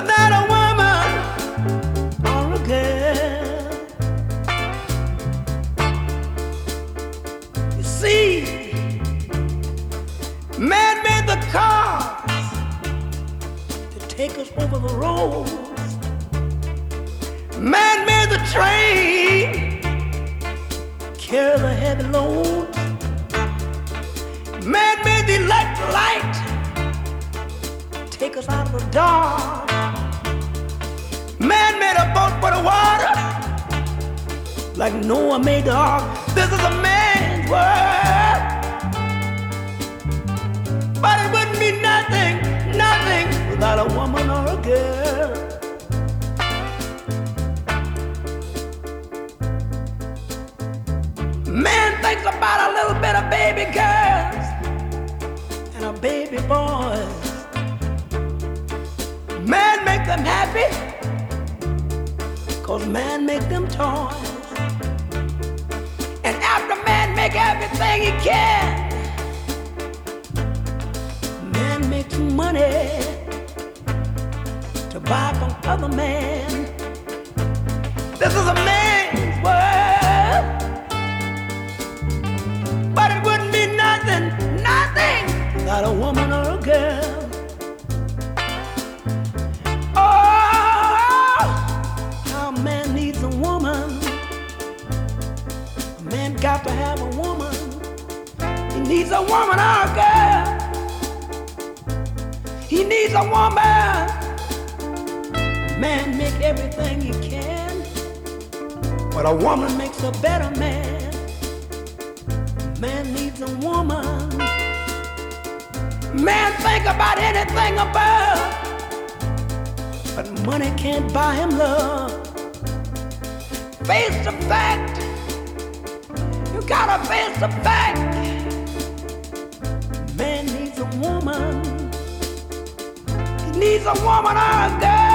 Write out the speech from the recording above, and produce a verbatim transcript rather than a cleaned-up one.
without a woman or a girl. You see, man made the cars to take us over the roads. Man made the train carry the heavy loads. Man made the electric light take us out of the dark. Man made a boat for the water like Noah made the ark. This is a man's world, but it wouldn't be nothing, nothing without a woman or a girl. Man thinks about a little bit of baby girls and a baby boys. Man make them happy, cause man make them toys. And after man make everything he can, man makes money to buy from other men. This is a man's world, but it wouldn't be nothing, nothing without a woman or a girl. Oh, how a man needs a woman. A man got to have a woman. He needs a woman or a girl. He needs a woman. Man make everything he can, but a woman makes a better man. Man needs a woman. Man think about anything above, but money can't buy him love. Face the fact. You gotta face the fact. Man needs a woman. He needs a woman or a girl.